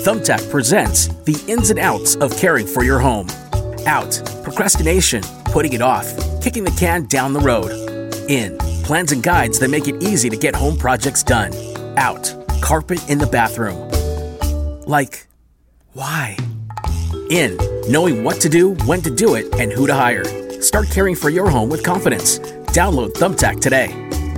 Thumbtack presents the ins and outs of caring for your home. Out, procrastination, putting it off, kicking the can down the road. In, plans and guides that make it easy to get home projects done. Out, carpet in the bathroom. Like, why? In, knowing what to do, when to do it, and who to hire. Start caring for your home with confidence. Download Thumbtack today.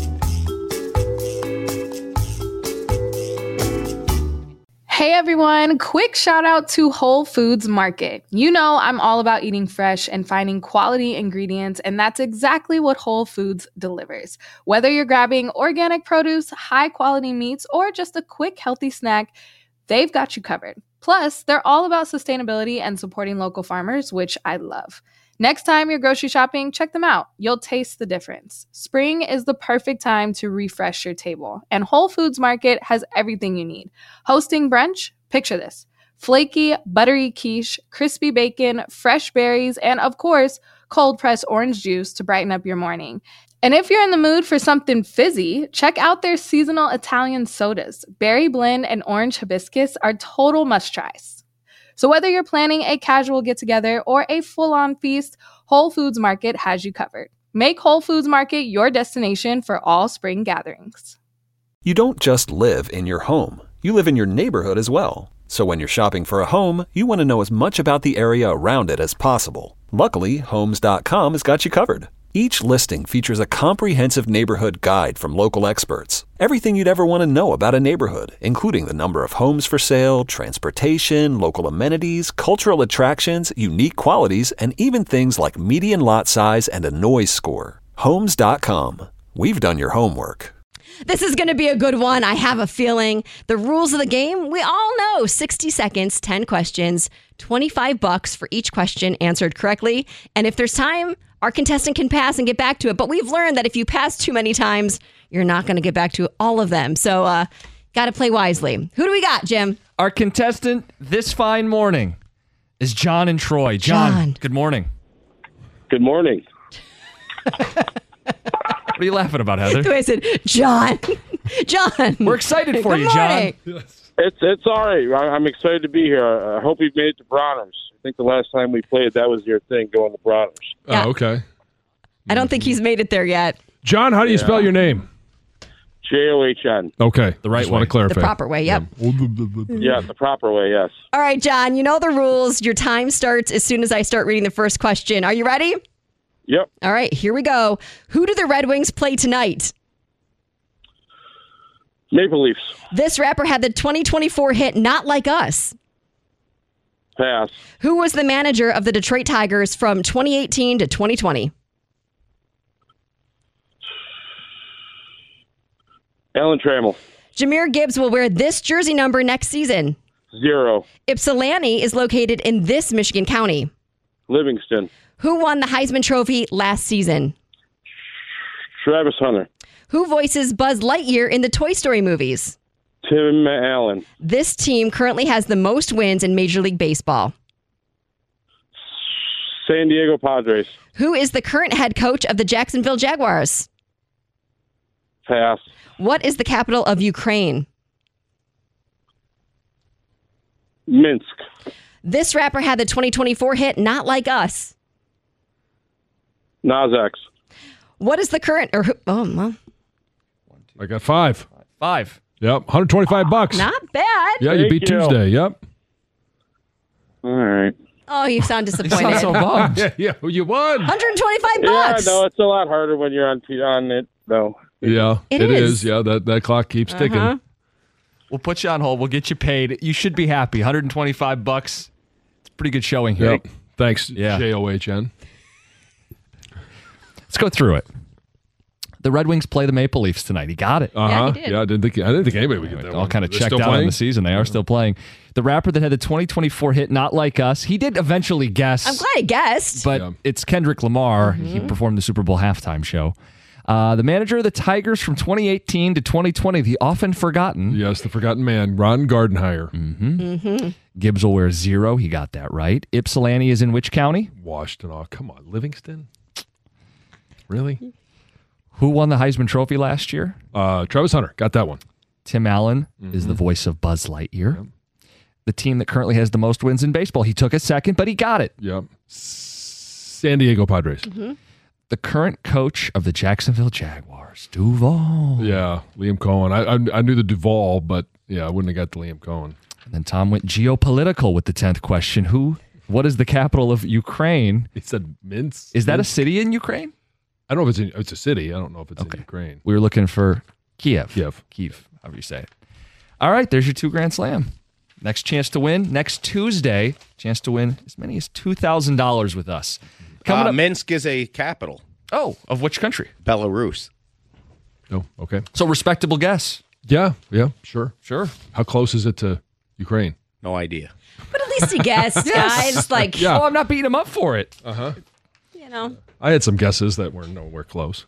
Hey everyone, quick shout out to Whole Foods Market. You know I'm all about eating fresh and finding quality ingredients, and that's exactly what Whole Foods delivers. Whether you're grabbing organic produce, high quality meats, or just a quick healthy snack, they've got you covered. Plus, they're all about sustainability and supporting local farmers, which I love. Next time you're grocery shopping, check them out. You'll taste the difference. Spring is the perfect time to refresh your table, and Whole Foods Market has everything you need. Hosting brunch? Picture this. Flaky, buttery quiche, crispy bacon, fresh berries, and of course, cold-pressed orange juice to brighten up your morning. And if you're in the mood for something fizzy, check out their seasonal Italian sodas. Berry blend and orange hibiscus are total must-tries. So whether you're planning a casual get-together or a full-on feast, Whole Foods Market has you covered. Make Whole Foods Market your destination for all spring gatherings. You don't just live in your home. You live in your neighborhood as well. So when you're shopping for a home, you want to know as much about the area around it as possible. Luckily, Homes.com has got you covered. Each listing features a comprehensive neighborhood guide from local experts. Everything you'd ever want to know about a neighborhood, including the number of homes for sale, transportation, local amenities, cultural attractions, unique qualities, and even things like median lot size and a noise score. Homes.com. We've done your homework. This is going to be a good one. I have a feeling. The rules of the game, we all know. 60 seconds, 10 questions, $25 for each question answered correctly. And if there's time, our contestant can pass and get back to it. But we've learned that if you pass too many times, you're not going to get back to all of them. So got to play wisely. Who do we got, Jim? Our contestant this fine morning is John and Troy. John. Good morning. Good morning. What are you laughing about, Heather? I said, John. John. We're excited for you, morning. John. It's all right. I'm excited to be here. I hope you've made it to Bronner's. I think the last time we played, that was your thing, going to Bronner's. Yeah. Oh, okay. I don't think he's made it there yet. John, how do you spell your name? John. Okay. The right Just way. want to clarify. The proper way, yep. Yeah, the proper way, yes. All right, John, you know the rules. Your time starts as soon as I start reading the first question. Are you ready? Yep. All right, here we go. Who do the Red Wings play tonight? Maple Leafs. This rapper had the 2024 hit Not Like Us. Pass. Who was the manager of the Detroit Tigers from 2018 to 2020? Alan Trammell. Jahmyr Gibbs will wear this jersey number next season. 0. Ypsilanti is located in this Michigan county. Livingston. Who won the Heisman Trophy last season? Travis Hunter. Who voices Buzz Lightyear in the Toy Story movies? Tim Allen. This team currently has the most wins in Major League Baseball. San Diego Padres. Who is the current head coach of the Jacksonville Jaguars? Pass. What is the capital of Ukraine? Minsk. This rapper had the 2024 hit Not Like Us. Nas X. What is the current... I got 5. 5. Yep. $125. Not bad. Yeah, you beat Tuesday. Yep. All right. Oh, you sound You disappointed. sound so bummed. Yeah, you won. $125. Yeah, no, it's a lot harder when you're on it, though. Yeah, It it is. is. Yeah, that clock keeps ticking. We'll put you on hold. We'll get you paid. You should be happy. $125. It's a pretty good showing here. Yep. Thanks, Yeah. JOHN. Let's go through it. The Red Wings play the Maple Leafs tonight. He got it. Yeah, he did. Yeah, I didn't think anybody would get that All one. kind of They're checked still out on playing? the season. They are still playing. The rapper that had the 2024 hit Not Like Us, he did eventually guess. I'm glad I guessed. But Yeah. it's Kendrick Lamar. He performed the Super Bowl halftime show. The manager of the Tigers from 2018 to 2020, the often forgotten. Yes, the forgotten man, Ron Gardenhire. Gibbs will wear 0. He got that right. Ypsilanti is in which county? Washington. Oh, come on. Livingston? Really? Who won the Heisman Trophy last year? Travis Hunter. Got that one. Tim Allen is the voice of Buzz Lightyear. the team that currently has the most wins in baseball. He took a second, but he got it. Yep. San Diego Padres. Mm-hmm. The current coach of the Jacksonville Jaguars, Duval. Yeah, Liam Cohen. I knew the Duval, but yeah, I wouldn't have got the Liam Cohen. And then Tom went geopolitical with the 10th question. What is the capital of Ukraine? He said Minsk. Is that a city in Ukraine? I don't know if it's a city. I don't know if it's in Ukraine. We were looking for Kiev, however you say it. All right, there's your 2 Grand Slam. Next chance to win, next Tuesday, chance to win as many as $2,000 with us. Coming up, Minsk is a capital. Oh, of which country? Belarus. Oh, okay. So respectable guess. Yeah, sure. How close is it to Ukraine? No idea. But at least he guessed, guys. Like, Yeah. Oh, I'm not beating him up for it. you know. I had some guesses that were nowhere close.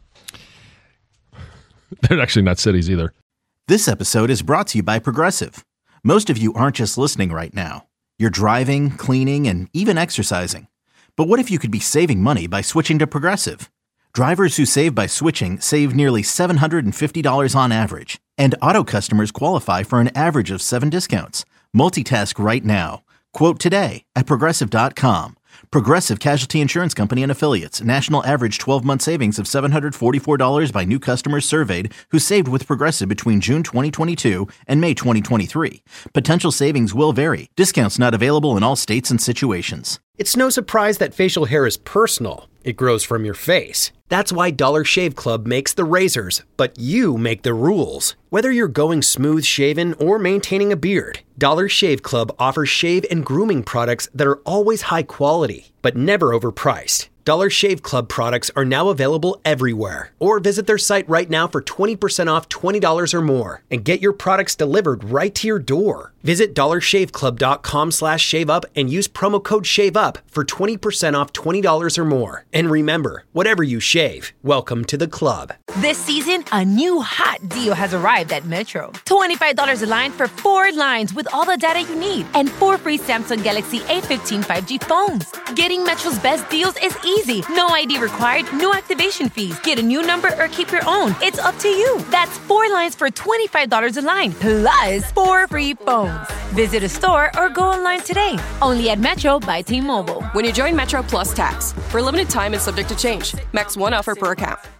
They're actually not cities either. This episode is brought to you by Progressive. Most of you aren't just listening right now. You're driving, cleaning, and even exercising. But what if you could be saving money by switching to Progressive? Drivers who save by switching save nearly $750 on average. And auto customers qualify for an average of 7 discounts. Multitask right now. Quote today at Progressive.com. Progressive Casualty Insurance Company and Affiliates. National average 12-month savings of $744 by new customers surveyed who saved with Progressive between June 2022 and May 2023. Potential savings will vary. Discounts not available in all states and situations. It's no surprise that facial hair is personal. It grows from your face. That's why Dollar Shave Club makes the razors, but you make the rules. Whether you're going smooth shaven or maintaining a beard, Dollar Shave Club offers shave and grooming products that are always high quality, but never overpriced. Dollar Shave Club products are now available everywhere. Or visit their site right now for 20% off $20 or more and get your products delivered right to your door. Visit dollarshaveclub.com/shaveup and use promo code SHAVEUP for 20% off $20 or more. And remember, whatever you shave, welcome to the club. This season, a new hot deal has arrived at Metro. $25 a line for 4 lines with all the data you need and 4 free Samsung Galaxy A15 5G phones. Getting Metro's best deals is easy. No ID required, no activation fees. Get a new number or keep your own. It's up to you. That's 4 lines for $25 a line, plus 4 free phones. Visit a store or go online today. Only at Metro by T-Mobile. When you join Metro Plus Tax. For a limited time and subject to change. Max 1 offer per account.